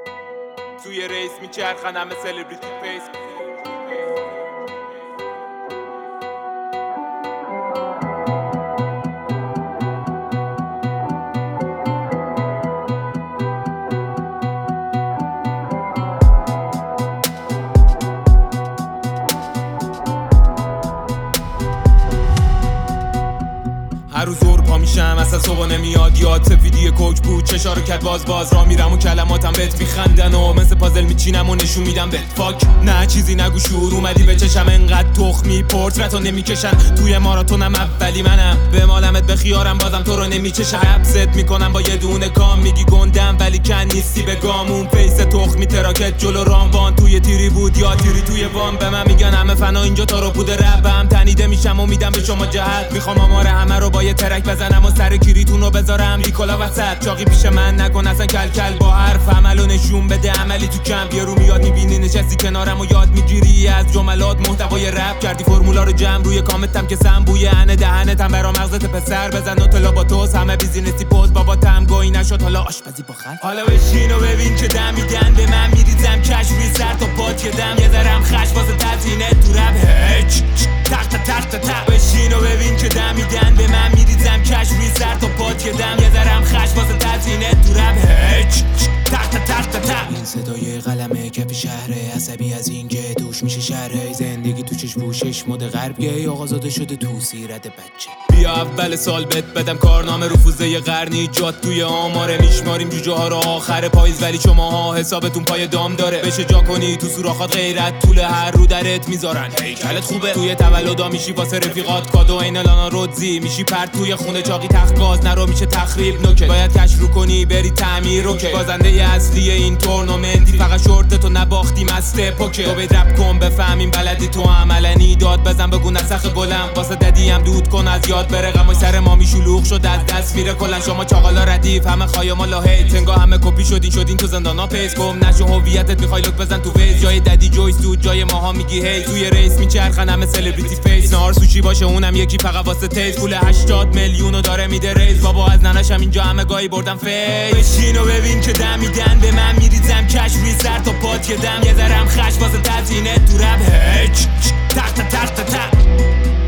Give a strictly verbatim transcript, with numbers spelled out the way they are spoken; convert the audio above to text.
توی ریس میچرخن همه سلبریتی فیس. هر روز زور پا میشم اصلا صبح نمیاد یاد سفیدی کوک بود چشارو کت باز باز را میرم و کلماتم بهت میخندن و مثل پازل میچینم و نشون میدم بهت فاک نه چیزی نگو شور اومدی به چشم انقدر تخمی پورترتو نمیکشن توی ماراتونم اولی منم به مالمت به خیارم بازم تو رو نمیچشم حبست میکنم با یه دونه کام میگی گندم ولی کن نیستی به گامون فیس تخمی تراکت جلو راموان توی تیری بود یا تیری توی وان به من میگن همه فنا اینجا تا رو بوده ربم تنیده میشم و میدم به شما جهت میخوام آمار همه رو با یه ترک بزنم و سر کریتون رو بذارم لیکولا وسط چاقی پیش من نکن اصلا کل کل با حرف عملو نشون بده عملی تو کم بیا رو میاد میبینی نشستی کنارم و یاد میگیری از جملات محتوای رپ کردی فرمولا رو جمع روی کامتم که سم بوی انه دهنتم برا مغزت پسر بزن و طلا با توس همه بیزینسی پوز بابا تم گوی نشد حالا آشپزی با خط حالا بشین و ببین که دم میدن به من میریزم کش روی سر تا پات دم یه ذرم خش واسه تزیینت تو رپ هچ تخت تخت تخت بشین و ببین که دم میدن به من میریزم کش روی سر تا پات دم یه ذرم خش واسه تزیینت تو رپ هچ تخت تخت تخت این صدای قلمه کف شهره عصبی از این که توش میشه شهره زندگی تو چشم پوشش مد غربیه آغازاده شده تو سیرت بچه بیا اول سال بت بدم کارنامه رفوزه قرنی جات توی آماره میشماریم جوجه ها رو آخر پاییز ولی شماها حسابتون پای دام داره بشه جا کنی تو سوراخات غیرت طول هر رو درت میذارن هیکلت خوبه توی تولدا میشی واسه رفیقات کادو این لانا رودزی میشی پرت توی خونه چاقی تخت گاز نرو میشه تخریب نوکه باید کش رو کنی بری تعمیر روکه بازنده اصلی این تورنمنتی فقط شورت تو نباختی مسته پوکه تو بید رپ کن بفهمیم بلدی تو عملنی داد بزن بگو نسخ گلم واسه ددیم دود کن از یاد بره غمای سر ما میشلوغ شد از دست میره کلن شما چاقالا ردیف همه خایما لاهی تنگا همه کپی شدین شدین تو زندانا پیس گم نشو هویتت میخوای لوک بزن تو ویز جای ددی جویس تو جای ماها میگی هی توی ریس میچرخن همه سلبریتی فیس نهار سوشی باشه اونم یکی فقط واسه تیز پول هشتاد میلیونو داره میده ریز بابا از ننشم اینجا همه گاهی بردم فیس بشین و ببین که دم میدن به من میریزم کش روی سر تا پات دم یه ذرم خش واسه تزیینت تو رپ هچ تخت تخت تخت